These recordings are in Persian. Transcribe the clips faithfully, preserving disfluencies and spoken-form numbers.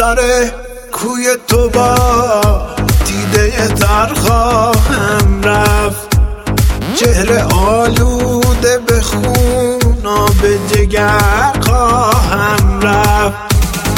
سر کوی تو با دیده تر خواهم رفت، چهره آلوده به خون آب جگر خواهم رفت.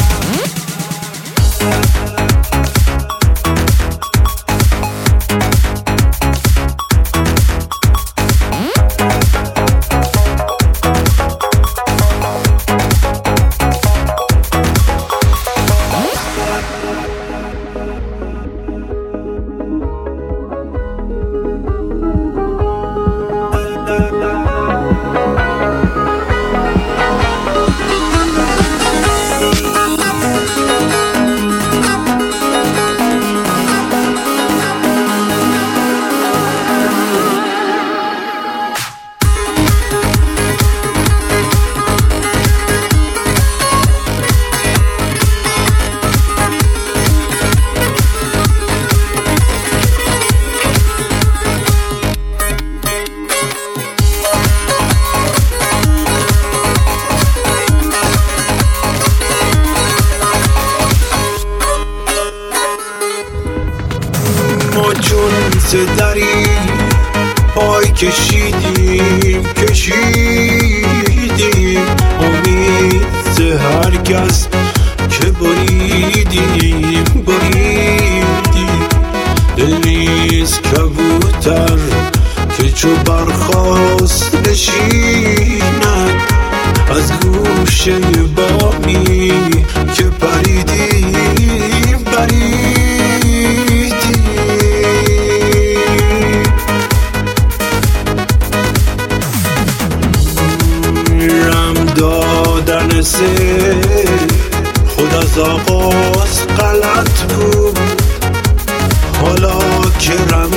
ما چون سدری پای کشیدیم کشیدیم امید سه هر کس که بریدیم بریدیم. دل نیست کبوتر که چو برخاست نشیند از گوشه بامی که پریدیم پریدیم. دادن سه خود از آغاز غلط بود، حالا که رم